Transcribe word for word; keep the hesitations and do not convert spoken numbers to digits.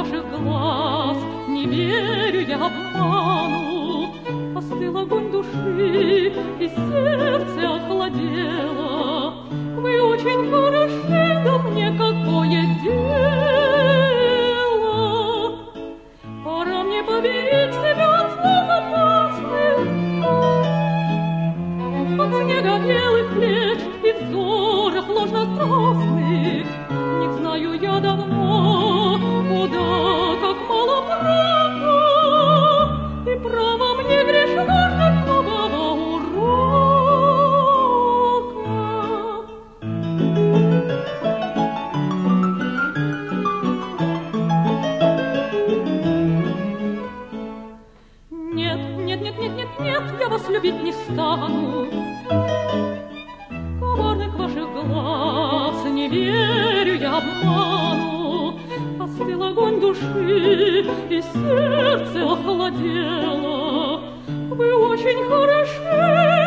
ваших глаз не верю я обману. Остыл огонь души, и сердце охладело. Вы очень хороши, да мне какое дело? Пора мне поберечь себя от слов опасных, от снега белых плеч и взоров ложно-страстных. Не знаю я давно, куда, как мало права, и право мне грешно ждать нового урока. Нет, нет, нет, нет, нет, нет, я вас любить не стану. Коварных ваших глаз не верю я обману. Остыл огонь души, и сердце охладело. Вы очень хороши,